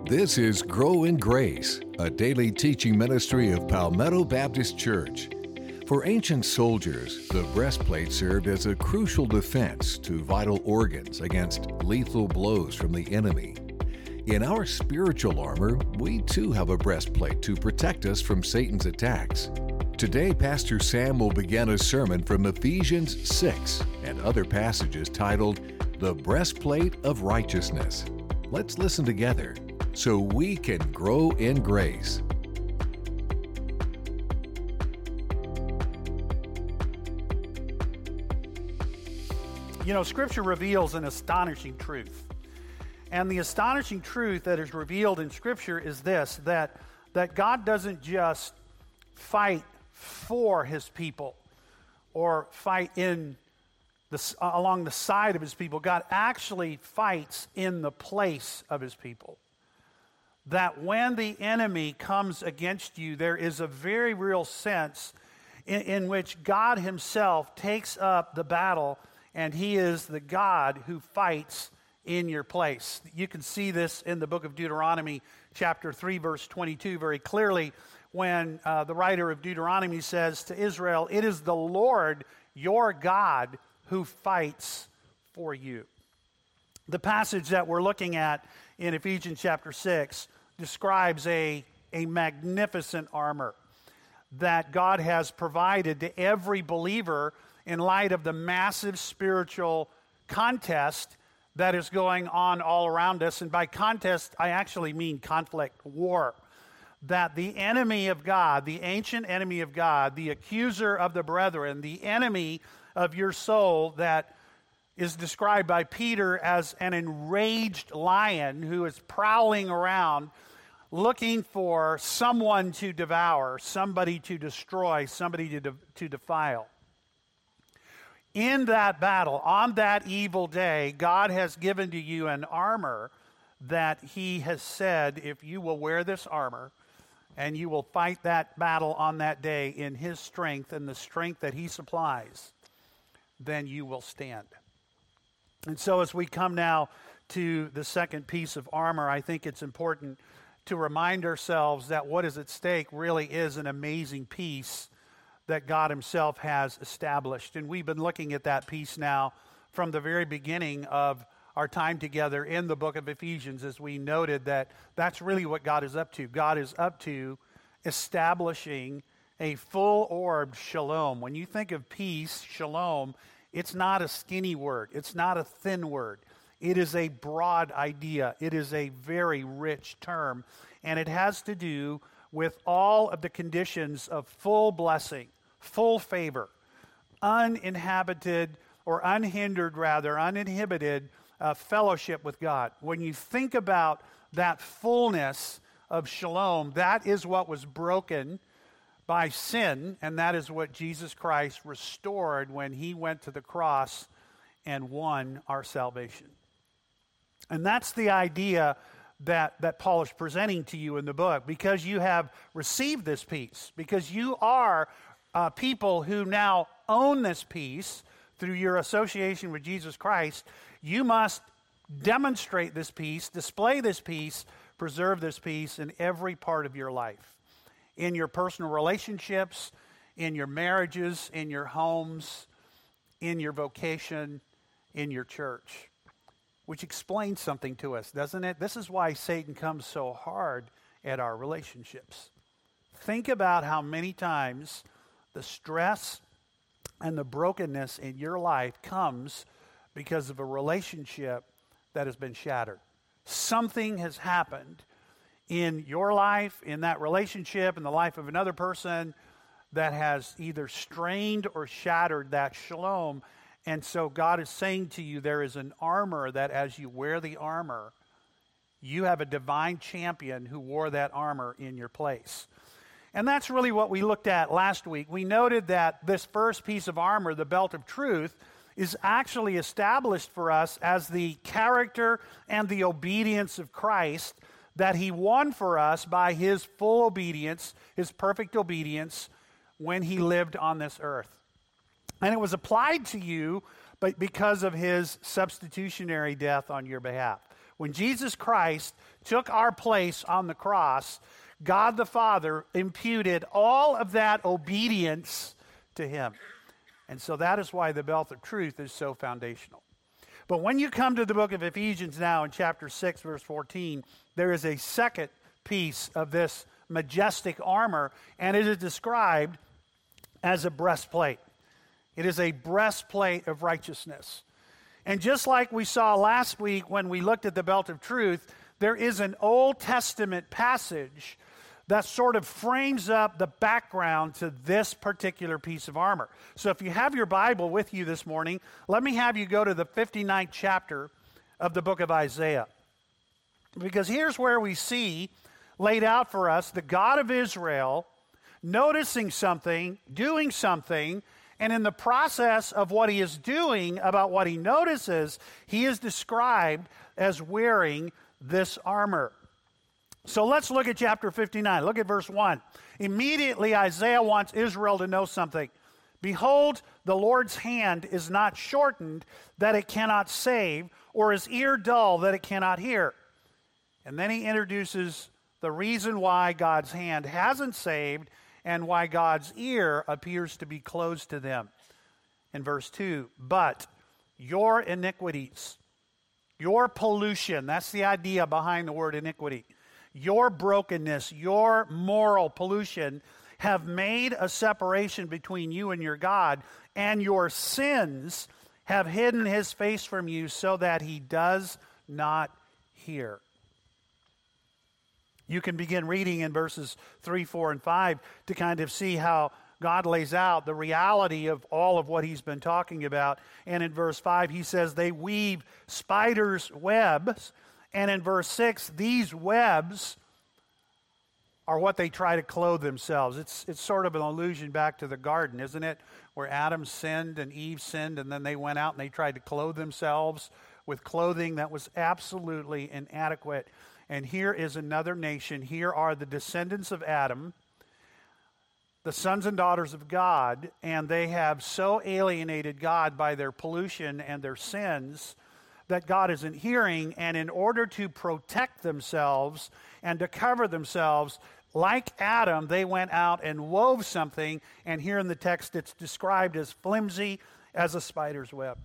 This is Grow in Grace, a daily teaching ministry of Palmetto Baptist Church. For ancient soldiers, the breastplate served as a crucial defense to vital organs against lethal blows from the enemy. In our spiritual armor, we too have a breastplate to protect us from Satan's attacks. Today, Pastor Sam will begin a sermon from Ephesians 6 and other passages titled, The Breastplate of Righteousness. Let's listen together so we can grow in grace. You know, Scripture reveals an astonishing truth. And the astonishing truth that is revealed in Scripture is this, that God doesn't just fight for His people or fight along the side of His people. God actually fights in the place of His people. That when the enemy comes against you, there is a very real sense in which God Himself takes up the battle, and He is the God who fights in your place. You can see this in the book of Deuteronomy, chapter 3, verse 22, very clearly, when the writer of Deuteronomy says to Israel, "It is the Lord your God who fights for you." The passage that we're looking at in Ephesians chapter 6 describes a magnificent armor that God has provided to every believer in light of the massive spiritual contest that is going on all around us. And by contest, I actually mean conflict, war. That the enemy of God, the ancient enemy of God, the accuser of the brethren, the enemy of your soul that is described by Peter as an enraged lion who is prowling around looking for someone to devour, somebody to destroy, somebody to defile. In that battle, on that evil day, God has given to you an armor that He has said, if you will wear this armor and you will fight that battle on that day in His strength and the strength that He supplies, then you will stand. And so as we come now to the second piece of armor, I think it's important to remind ourselves that what is at stake really is an amazing peace that God Himself has established. And we've been looking at that peace now from the very beginning of our time together in the book of Ephesians, as we noted that that's really what God is up to. God is up to establishing a full-orbed shalom. When you think of peace, shalom, it's not a skinny word. It's not a thin word. It is a broad idea. It is a very rich term, and it has to do with all of the conditions of full blessing, full favor, uninhibited fellowship with God. When you think about that fullness of shalom, that is what was broken by sin, and that is what Jesus Christ restored when He went to the cross and won our salvation. And that's the idea that Paul is presenting to you in the book, because you have received this peace, because you are people who now own this peace through your association with Jesus Christ. You must demonstrate this peace, display this peace, preserve this peace in every part of your life, in your personal relationships, in your marriages, in your homes, in your vocation, in your church. Which explains something to us, doesn't it? This is why Satan comes so hard at our relationships. Think about how many times the stress and the brokenness in your life comes because of a relationship that has been shattered. Something has happened in your life, in that relationship, in the life of another person that has either strained or shattered that shalom. And so God is saying to you, there is an armor that as you wear the armor, you have a divine champion who wore that armor in your place. And that's really what we looked at last week. We noted that this first piece of armor, the belt of truth, is actually established for us as the character and the obedience of Christ that He won for us by His full obedience, His perfect obedience when He lived on this earth. And it was applied to you but because of His substitutionary death on your behalf. When Jesus Christ took our place on the cross, God the Father imputed all of that obedience to him. And so that is why the belt of truth is so foundational. But when you come to the book of Ephesians now in chapter 6, verse 14, there is a second piece of this majestic armor, and it is described as a breastplate. It is a breastplate of righteousness. And just like we saw last week when we looked at the belt of truth, there is an Old Testament passage that sort of frames up the background to this particular piece of armor. So if you have your Bible with you this morning, let me have you go to the 59th chapter of the book of Isaiah. Because here's where we see laid out for us the God of Israel noticing something, doing something, and in the process of what he is doing about what he notices, he is described as wearing this armor. So let's look at chapter 59. Look at verse 1. Immediately Isaiah wants Israel to know something. Behold, the Lord's hand is not shortened that it cannot save, or his ear dull that it cannot hear. And then he introduces the reason why God's hand hasn't saved and why God's ear appears to be closed to them. In verse 2, but your iniquities, your pollution, that's the idea behind the word iniquity, your brokenness, your moral pollution have made a separation between you and your God, and your sins have hidden his face from you so that he does not hear. You can begin reading in verses 3, 4, and 5 to kind of see how God lays out the reality of all of what he's been talking about. And in verse 5, he says they weave spiders' webs. And in verse 6, these webs are what they try to clothe themselves. It's sort of an allusion back to the garden, isn't it? Where Adam sinned and Eve sinned, and then they went out and they tried to clothe themselves with clothing that was absolutely inadequate. And here is another nation. Here are the descendants of Adam, the sons and daughters of God, and they have so alienated God by their pollution and their sins that God isn't hearing, and in order to protect themselves and to cover themselves, like Adam, they went out and wove something, and here in the text it's described as flimsy as a spider's web.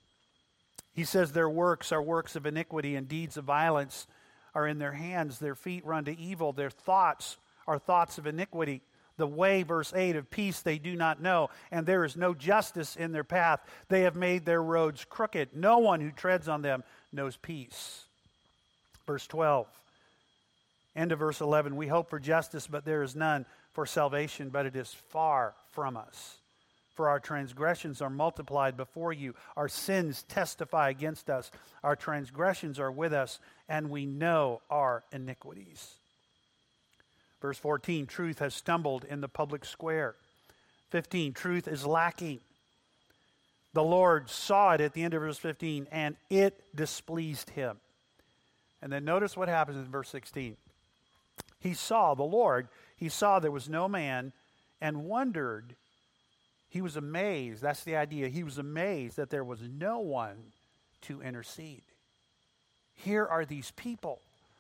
He says their works are works of iniquity, and deeds of violence are in their hands. Their feet run to evil. Their thoughts are thoughts of iniquity. The way, verse 8, of peace they do not know, and there is no justice in their path. They have made their roads crooked. No one who treads on them knows peace. Verse 12, end of verse 11, we hope for justice, but there is none, for salvation, but it is far from us. For our transgressions are multiplied before you. Our sins testify against us. Our transgressions are with us, and we know our iniquities. Verse 14, truth has stumbled in the public square. 15, truth is lacking. The Lord saw it at the end of verse 15, and it displeased him. And then notice what happens in verse 16. He saw, the Lord, he saw there was no man, and wondered. He was amazed. That's the idea. He was amazed that there was no one to intercede. Here are these people.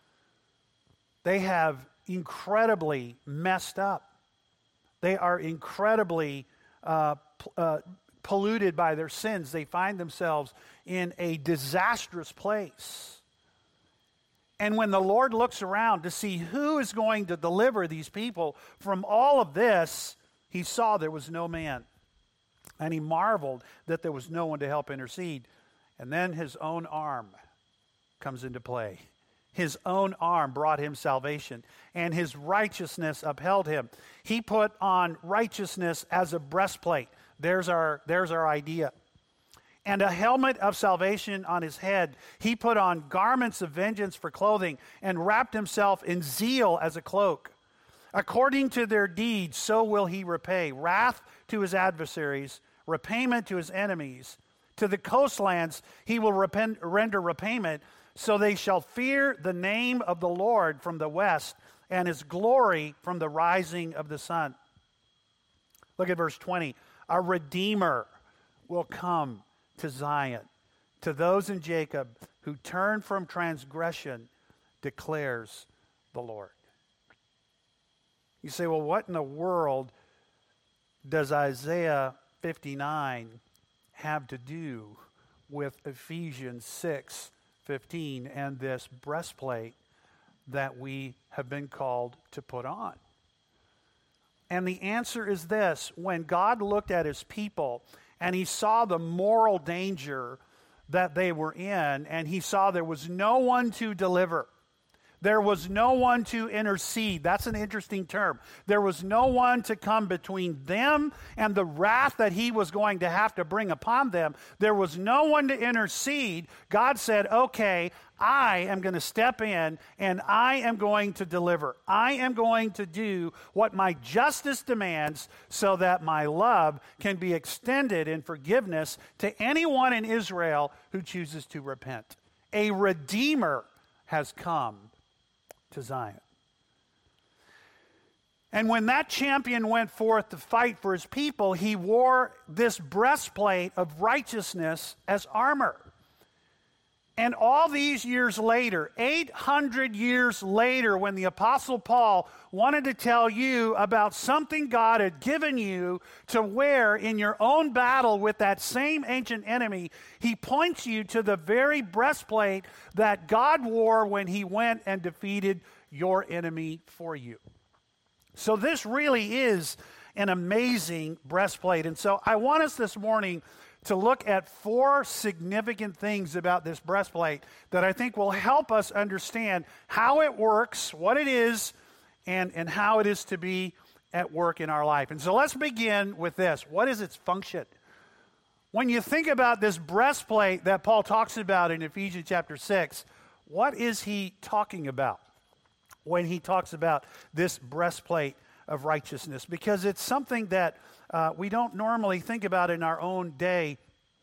They have incredibly messed up. They are incredibly polluted by their sins. They find themselves in a disastrous place. And when the Lord looks around to see who is going to deliver these people from all of this, he saw there was no man. And he marveled that there was no one to help intercede. And then his own arm comes into play. His own arm brought him salvation, and his righteousness upheld him. He put on righteousness as a breastplate. There's our idea. And a helmet of salvation on his head. He put on garments of vengeance for clothing, and wrapped himself in zeal as a cloak. According to their deeds, so will he repay. Wrath to his adversaries, repayment to his enemies. To the coastlands he will render repayment, so they shall fear the name of the Lord from the west, and his glory from the rising of the sun. Look at verse 20. A Redeemer will come to Zion, to those in Jacob who turn from transgression, declares the Lord. You say, well, what in the world does Isaiah 59 have to do with Ephesians 6:15 and this breastplate that we have been called to put on? And the answer is this: when God looked at his people and he saw the moral danger that they were in, and he saw there was no one to deliver, there was no one to intercede. That's an interesting term. There was no one to come between them and the wrath that he was going to have to bring upon them. There was no one to intercede. God said, okay, I am going to step in and I am going to deliver. I am going to do what my justice demands so that my love can be extended in forgiveness to anyone in Israel who chooses to repent. A Redeemer has come to Zion. And when that champion went forth to fight for his people, he wore this breastplate of righteousness as armor. And all these years later, 800 years later, when the Apostle Paul wanted to tell you about something God had given you to wear in your own battle with that same ancient enemy, he points you to the very breastplate that God wore when he went and defeated your enemy for you. So this really is an amazing breastplate. And so I want us this morning to look at 4 significant things about this breastplate that I think will help us understand how it works, what it is, and how it is to be at work in our life. And so let's begin with this. What is its function? When you think about this breastplate that Paul talks about in Ephesians chapter 6, what is he talking about when he talks about this breastplate of righteousness? Because it's something that we don't normally think about in our own day,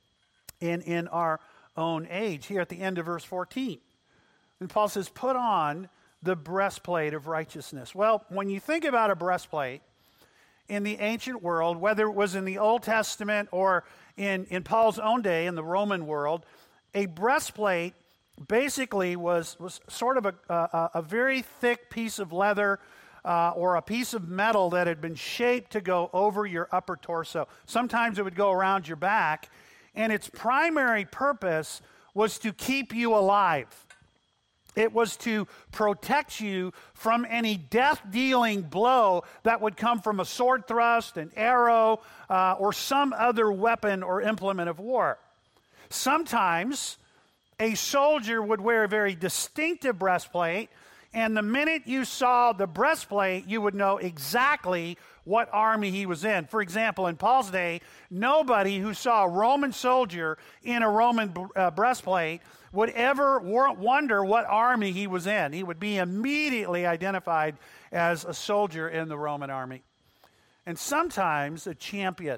in our own age. Here at the end of verse 14, and Paul says, put on the breastplate of righteousness. Well, when you think about a breastplate in the ancient world, whether it was in the Old Testament or in Paul's own day in the Roman world, a breastplate basically was sort of a very thick piece of leather or a piece of metal that had been shaped to go over your upper torso. Sometimes it would go around your back, and its primary purpose was to keep you alive. It was to protect you from any death-dealing blow that would come from a sword thrust, an arrow, or some other weapon or implement of war. Sometimes a soldier would wear a very distinctive breastplate, and the minute you saw the breastplate, you would know exactly what army he was in. For example, in Paul's day, nobody who saw a Roman soldier in a Roman breastplate would ever wonder what army he was in. He would be immediately identified as a soldier in the Roman army. And sometimes a champion,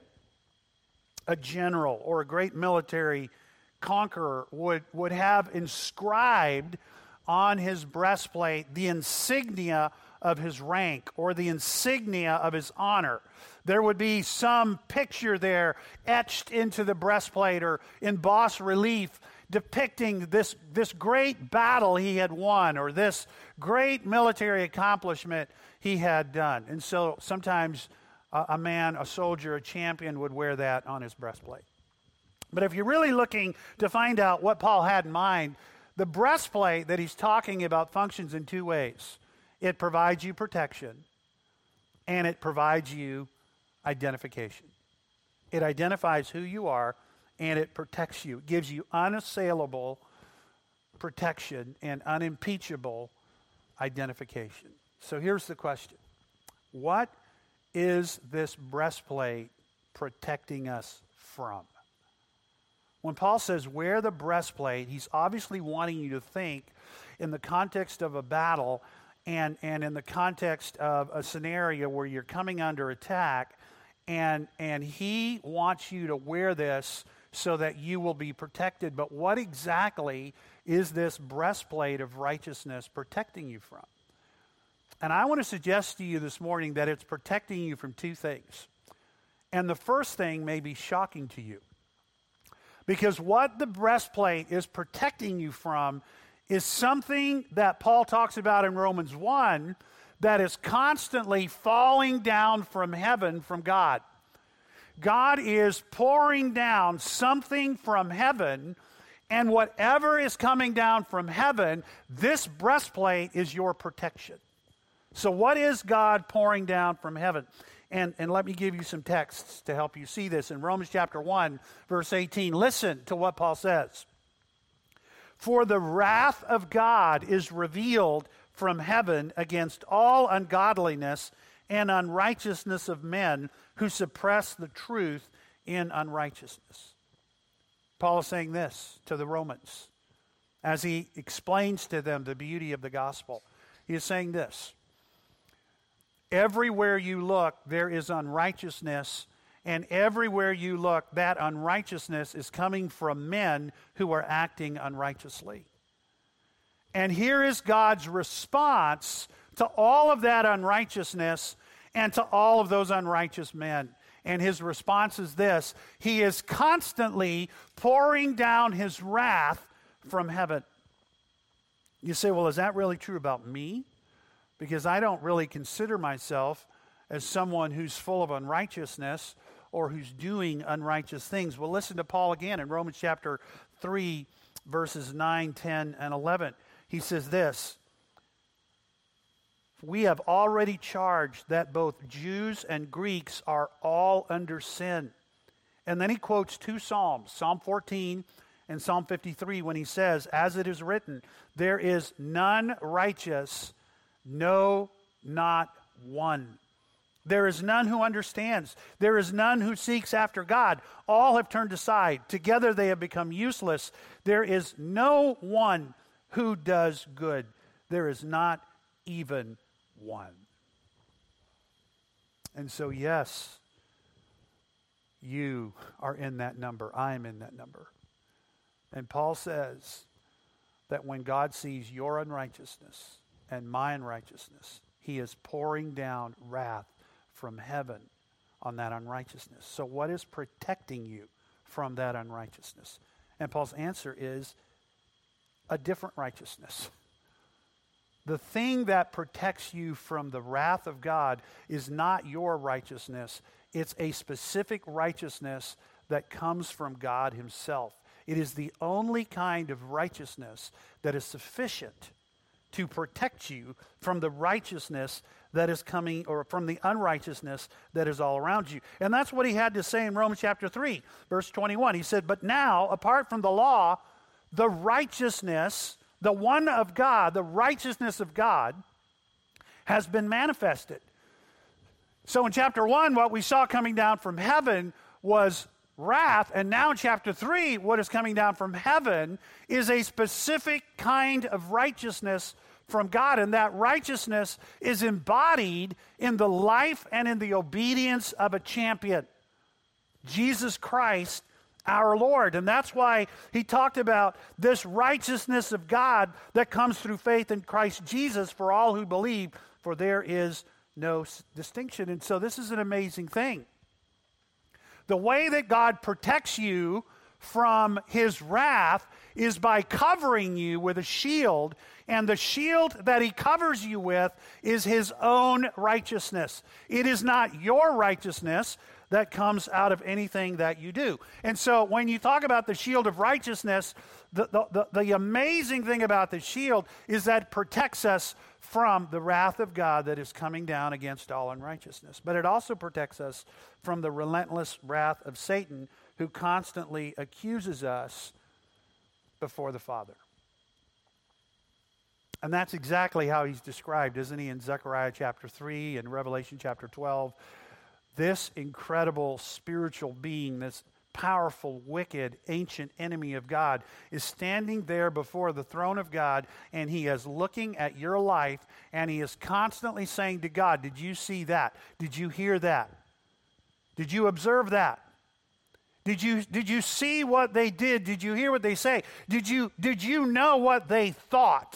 a general, or a great military conqueror would have inscribed on his breastplate the insignia of his rank or the insignia of his honor. There would be some picture there etched into the breastplate or in bas relief depicting this great battle he had won or this great military accomplishment he had done. And so sometimes a soldier, a champion would wear that on his breastplate. But if you're really looking to find out what Paul had in mind, the breastplate that he's talking about functions in 2 ways. It provides you protection, and it provides you identification. It identifies who you are, and it protects you. It gives you unassailable protection and unimpeachable identification. So here's the question. What is this breastplate protecting us from? When Paul says wear the breastplate, he's obviously wanting you to think in the context of a battle and in the context of a scenario where you're coming under attack, and he wants you to wear this so that you will be protected. But what exactly is this breastplate of righteousness protecting you from? And I want to suggest to you this morning that it's protecting you from 2 things. And the first thing may be shocking to you. Because what the breastplate is protecting you from is something that Paul talks about in Romans 1 that is constantly falling down from heaven from God. God is pouring down something from heaven, and whatever is coming down from heaven, this breastplate is your protection. So what is God pouring down from heaven? And let me give you some texts to help you see this. In Romans chapter 1, verse 18, listen to what Paul says. For the wrath of God is revealed from heaven against all ungodliness and unrighteousness of men who suppress the truth in unrighteousness. Paul is saying this to the Romans as he explains to them the beauty of the gospel. He is saying this. Everywhere you look, there is unrighteousness, and everywhere you look, that unrighteousness is coming from men who are acting unrighteously. And here is God's response to all of that unrighteousness and to all of those unrighteous men. And his response is this: He is constantly pouring down his wrath from heaven. You say, well, is that really true about me? Because I don't really consider myself as someone who's full of unrighteousness or who's doing unrighteous things. Well, listen to Paul again in Romans chapter 3, verses 9, 10, and 11. He says this: we have already charged that both Jews and Greeks are all under sin. And then he quotes two Psalms, Psalm 14 and Psalm 53, when he says, as it is written, there is none righteous, no, not one. There is none who understands. There is none who seeks after God. All have turned aside. Together they have become useless. There is no one who does good. There is not even one. And so, yes, you are in that number. I am in that number. And Paul says that when God sees your unrighteousness and my unrighteousness, he is pouring down wrath from heaven on that unrighteousness. So what is protecting you from that unrighteousness? And Paul's answer is a different righteousness. The thing that protects you from the wrath of God is not your righteousness. It's a specific righteousness that comes from God himself. It is the only kind of righteousness that is sufficient to protect you from the righteousness that is coming, or from the unrighteousness that is all around you. And that's what he had to say in Romans chapter 3, verse 21. He said, but now, apart from the law, the righteousness, the one of God, the righteousness of God, has been manifested. So in chapter 1, what we saw coming down from heaven was wrath, and now in chapter 3, what is coming down from heaven is a specific kind of righteousness from God, and that righteousness is embodied in the life and in the obedience of a champion, Jesus Christ, our Lord. And that's why he talked about this righteousness of God that comes through faith in Christ Jesus for all who believe, for there is no distinction. And so this is an amazing thing. The way that God protects you from his wrath is by covering you with a shield, and the shield that he covers you with is his own righteousness. It is not your righteousness that comes out of anything that you do. And so when you talk about the shield of righteousness, the amazing thing about the shield is that it protects us from the wrath of God that is coming down against all unrighteousness. But it also protects us from the relentless wrath of Satan, who constantly accuses us before the Father. And that's exactly how he's described, isn't he, in Zechariah chapter 3 and Revelation chapter 12. This incredible spiritual being, this powerful, wicked, ancient enemy of God, is standing there before the throne of God, and he is looking at your life, and he is constantly saying to God, did you see that? Did you hear that? Did you observe that? Did you see what they did? Did you hear what they say? Did you know what they thought?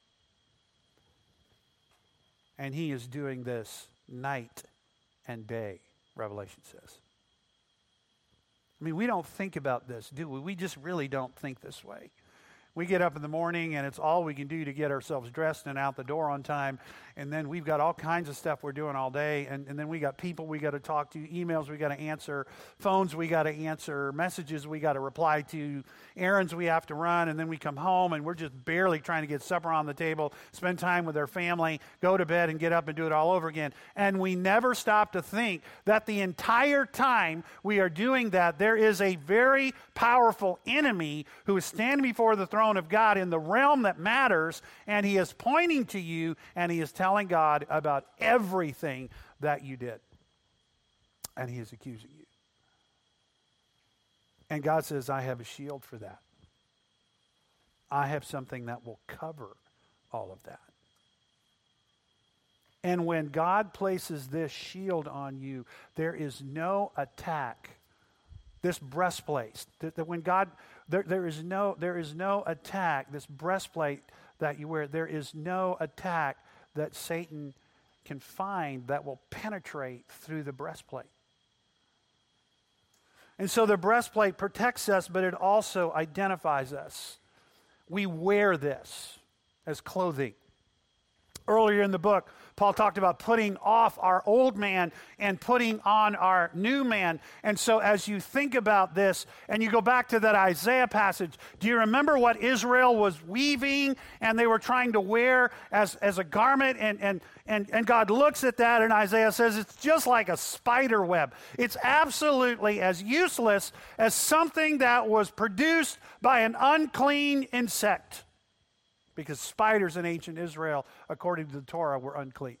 And he is doing this night and day, Revelation says. I mean, we don't think about this, do we? We just really don't think this way. We get up in the morning, and it's all we can do to get ourselves dressed and out the door on time. And then we've got all kinds of stuff we're doing all day. And then we got people we got to talk to, emails we got to answer, phones we got to answer, messages we got to reply to, errands we have to run. And then we come home, and we're just barely trying to get supper on the table, spend time with our family, go to bed, and get up and do it all over again. And we never stop to think that the entire time we are doing that, there is a very powerful enemy who is standing before the throne of God in the realm that matters, and he is pointing to you, and he is telling God about everything that you did. And he is accusing you. And God says, I have a shield for that. I have something that will cover all of that. And when God places this shield on you, there is no attack. This breastplate, that when God, there is no attack, this breastplate that you wear, there is no attack that Satan can find that will penetrate through the breastplate. And so the breastplate protects us, but it also identifies us. We wear this as clothing. Earlier in the book, Paul talked about putting off our old man and putting on our new man. And so as you think about this, and you go back to that Isaiah passage, do you remember what Israel was weaving and they were trying to wear as a garment? And God looks at that, and Isaiah says it's just like a spider web. It's absolutely as useless as something that was produced by an unclean insect. Because spiders in ancient Israel, according to the Torah, were unclean.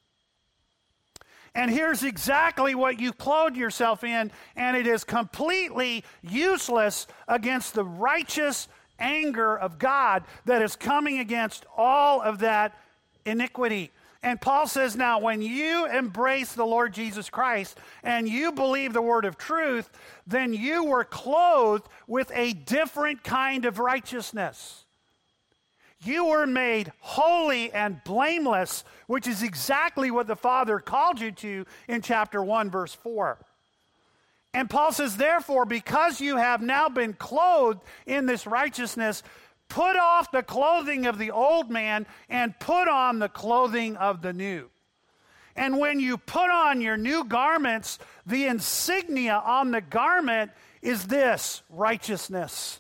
And here's exactly what you clothe yourself in, and it is completely useless against the righteous anger of God that is coming against all of that iniquity. And Paul says, now, when you embrace the Lord Jesus Christ and you believe the word of truth, then you were clothed with a different kind of righteousness. You were made holy and blameless, which is exactly what the Father called you to in chapter 1, verse 4. And Paul says, therefore, because you have now been clothed in this righteousness, put off the clothing of the old man and put on the clothing of the new. And when you put on your new garments, the insignia on the garment is this, righteousness.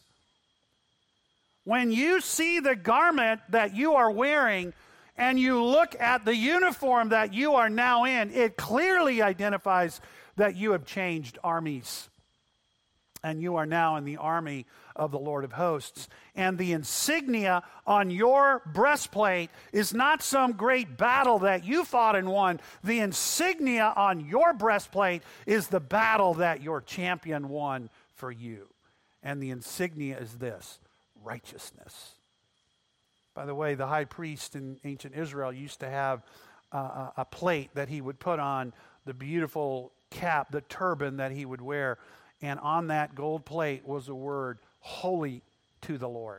When you see the garment that you are wearing and you look at the uniform that you are now in, it clearly identifies that you have changed armies. And you are now in the army of the Lord of hosts. And the insignia on your breastplate is not some great battle that you fought and won. The insignia on your breastplate is the battle that your champion won for you. And the insignia is this: righteousness. By the way, the high priest in ancient Israel used to have a plate that he would put on, the beautiful cap, the turban that he would wear. And on that gold plate was the word, holy to the Lord.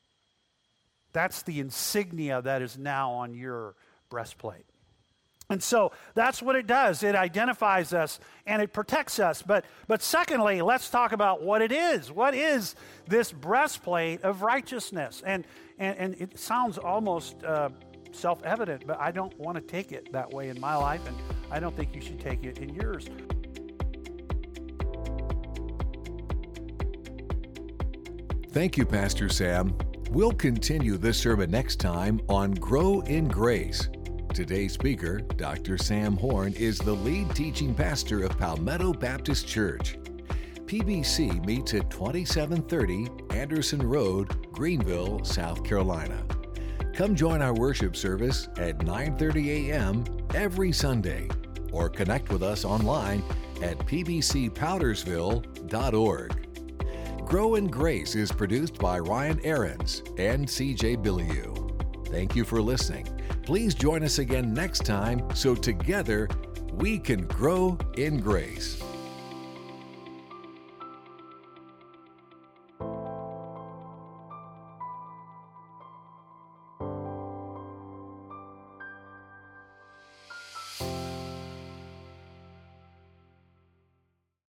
That's the insignia that is now on your breastplate. And so that's what it does. It identifies us and it protects us. But secondly, let's talk about what it is. What is this breastplate of righteousness? And it sounds almost self-evident, but I don't want to take it that way in my life, and I don't think you should take it in yours. Thank you, Pastor Sam. We'll continue this sermon next time on Grow in Grace. Today's speaker, Dr. Sam Horn, is the lead teaching pastor of Palmetto Baptist Church. PBC meets at 2730 Anderson Road, Greenville, South Carolina. Come join our worship service at 9:30 a.m. every Sunday, or connect with us online at pbcpowdersville.org. Grow in Grace is produced by Ryan Ahrens and CJ Billiou. Thank you for listening. Please join us again next time so together we can grow in grace.